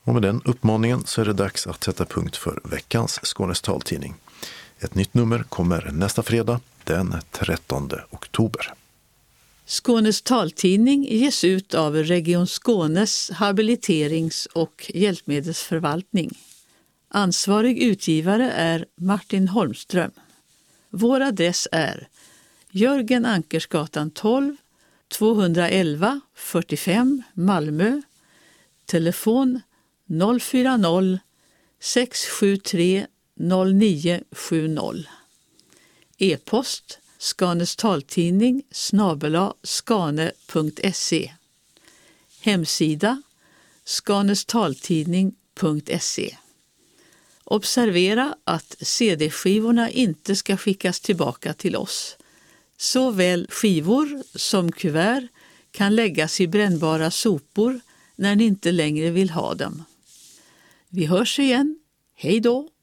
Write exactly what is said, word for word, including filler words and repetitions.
Och med den uppmaningen så är det dags att sätta punkt för veckans Skånes taltidning. Ett nytt nummer kommer nästa fredag, den trettonde oktober. Skånes taltidning ges ut av Region Skånes habiliterings- och hjälpmedelsförvaltning. Ansvarig utgivare är Martin Holmström. Vår adress är Jörgen Ankersgatan tolv, tvåhundraelva fyrtiofem Malmö. Telefon noll fyra noll sex sju tre noll nio sju noll. E-post Skanes taltidning snabel-a skane punkt se. Hemsida skanestaltidning punkt se. Observera att cd-skivorna inte ska skickas tillbaka till oss. Såväl skivor som kuvert kan läggas i brännbara sopor när ni inte längre vill ha dem. Vi hörs igen. Hej då!